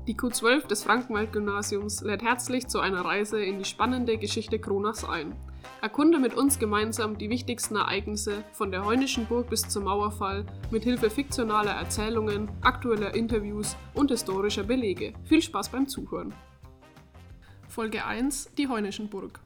Die Q12 des Frankenwald-Gymnasiums lädt herzlich zu einer Reise in die spannende Geschichte Kronachs ein. Erkunde mit uns gemeinsam die wichtigsten Ereignisse von der Heunischen Burg bis zum Mauerfall mit Hilfe fiktionaler Erzählungen, aktueller Interviews und historischer Belege. Viel Spaß beim Zuhören. Folge 1: Die Heunischen Burg.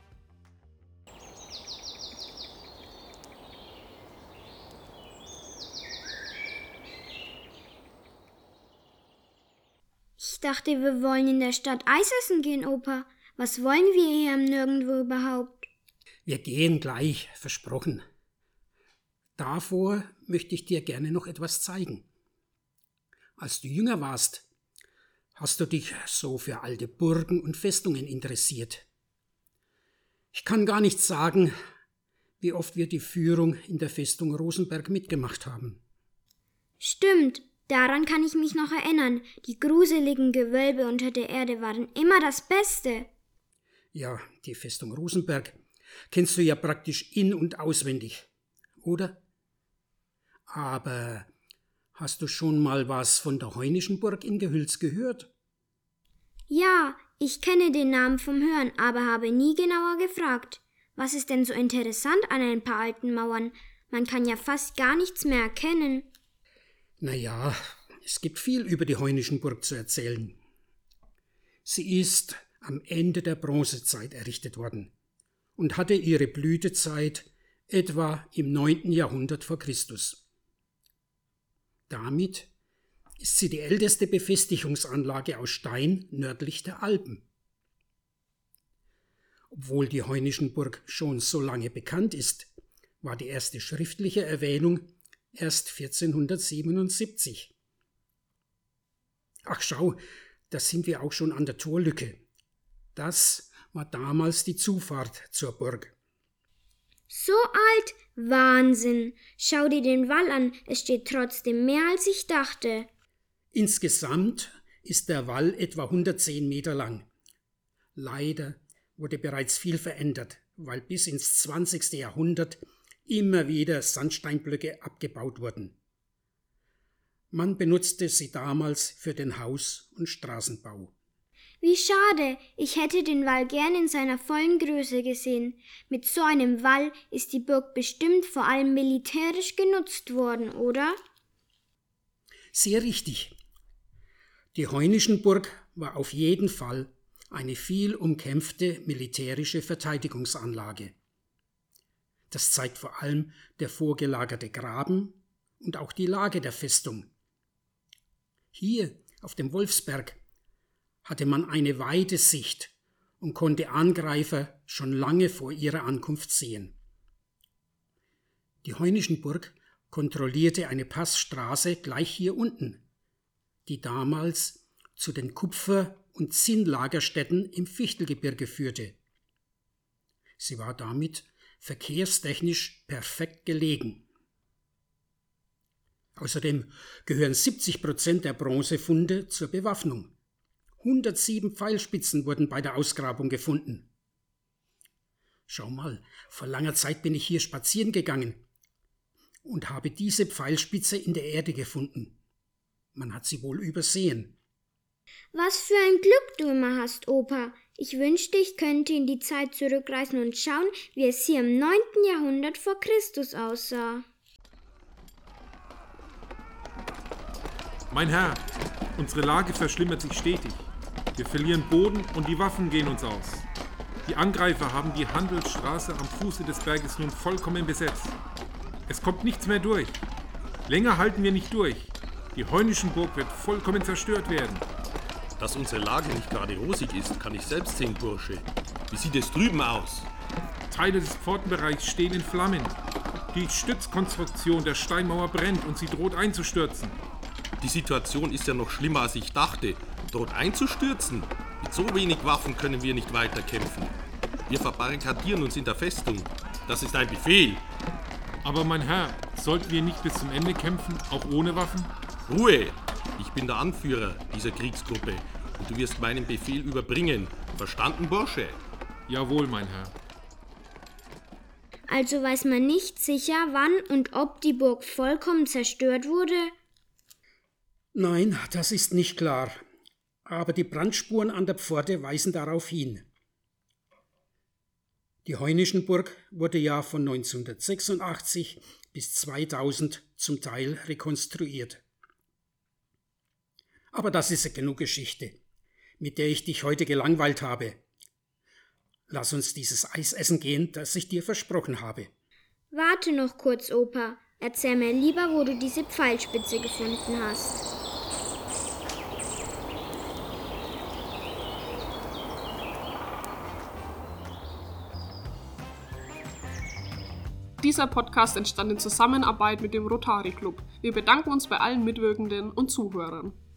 Ich dachte, wir wollen in der Stadt Eis essen gehen, Opa. Was wollen wir hier im Nirgendwo überhaupt? Wir gehen gleich, versprochen. Davor möchte ich dir gerne noch etwas zeigen. Als du jünger warst, hast du dich so für alte Burgen und Festungen interessiert. Ich kann gar nicht sagen, wie oft wir die Führung in der Festung Rosenberg mitgemacht haben. Stimmt. Daran kann ich mich noch erinnern. Die gruseligen Gewölbe unter der Erde waren immer das Beste. Ja, die Festung Rosenberg kennst du ja praktisch in- und auswendig, oder? Aber hast du schon mal was von der Heunischen Burg in Gehülz gehört? Ja, ich kenne den Namen vom Hören, aber habe nie genauer gefragt. Was ist denn so interessant an ein paar alten Mauern? Man kann ja fast gar nichts mehr erkennen. Naja, es gibt viel über die Heunischen Burg zu erzählen. Sie ist am Ende der Bronzezeit errichtet worden und hatte ihre Blütezeit etwa im 9. Jahrhundert vor Christus. Damit ist sie die älteste Befestigungsanlage aus Stein nördlich der Alpen. Obwohl die Heunischen Burg schon so lange bekannt ist, war die erste schriftliche Erwähnung erst 1477. Ach schau, da sind wir auch schon an der Torlücke. Das war damals die Zufahrt zur Burg. So alt? Wahnsinn! Schau dir den Wall an, es steht trotzdem mehr als ich dachte. Insgesamt ist der Wall etwa 110 Meter lang. Leider wurde bereits viel verändert, weil bis ins 20. Jahrhundert immer wieder Sandsteinblöcke abgebaut wurden. Man benutzte sie damals für den Haus- und Straßenbau. Wie schade, ich hätte den Wall gern in seiner vollen Größe gesehen. Mit so einem Wall ist die Burg bestimmt vor allem militärisch genutzt worden, oder? Sehr richtig. Die Heunischen Burg war auf jeden Fall eine viel umkämpfte militärische Verteidigungsanlage. Das zeigt vor allem der vorgelagerte Graben und auch die Lage der Festung. Hier auf dem Wolfsberg hatte man eine weite Sicht und konnte Angreifer schon lange vor ihrer Ankunft sehen. Die Heunischen Burg kontrollierte eine Passstraße gleich hier unten, die damals zu den Kupfer- und Zinnlagerstätten im Fichtelgebirge führte. Sie war damit verkehrstechnisch perfekt gelegen. Außerdem gehören 70% der Bronzefunde zur Bewaffnung. 107 Pfeilspitzen wurden bei der Ausgrabung gefunden. Schau mal, vor langer Zeit bin ich hier spazieren gegangen und habe diese Pfeilspitze in der Erde gefunden. Man hat sie wohl übersehen. Was für ein Glück du immer hast, Opa. Ich wünschte, ich könnte in die Zeit zurückreisen und schauen, wie es hier im 9. Jahrhundert vor Christus aussah. Mein Herr, unsere Lage verschlimmert sich stetig. Wir verlieren Boden und die Waffen gehen uns aus. Die Angreifer haben die Handelsstraße am Fuße des Berges nun vollkommen besetzt. Es kommt nichts mehr durch. Länger halten wir nicht durch. Die Heunischen Burg wird vollkommen zerstört werden. Dass unsere Lage nicht gerade rosig ist, kann ich selbst sehen, Bursche. Wie sieht es drüben aus? Teile des Pfortenbereichs stehen in Flammen. Die Stützkonstruktion der Steinmauer brennt und sie droht einzustürzen. Die Situation ist ja noch schlimmer, als ich dachte. Droht einzustürzen? Mit so wenig Waffen können wir nicht weiterkämpfen. Wir verbarrikadieren uns in der Festung. Das ist ein Befehl. Aber mein Herr, sollten wir nicht bis zum Ende kämpfen, auch ohne Waffen? Ruhe! Ich bin der Anführer dieser Kriegsgruppe und du wirst meinen Befehl überbringen. Verstanden, Bursche? Jawohl, mein Herr. Also weiß man nicht sicher, wann und ob die Burg vollkommen zerstört wurde? Nein, das ist nicht klar. aber die Brandspuren an der Pforte weisen darauf hin. Die Heunischenburg wurde ja von 1986 bis 2000 zum Teil rekonstruiert. Aber das ist ja genug Geschichte, mit der ich dich heute gelangweilt habe. Lass uns dieses Eis essen gehen, das ich dir versprochen habe. Warte noch kurz, Opa. Erzähl mir lieber, wo du diese Pfeilspitze gefunden hast. Dieser Podcast entstand in Zusammenarbeit mit dem Rotary Club. Wir bedanken uns bei allen Mitwirkenden und Zuhörern.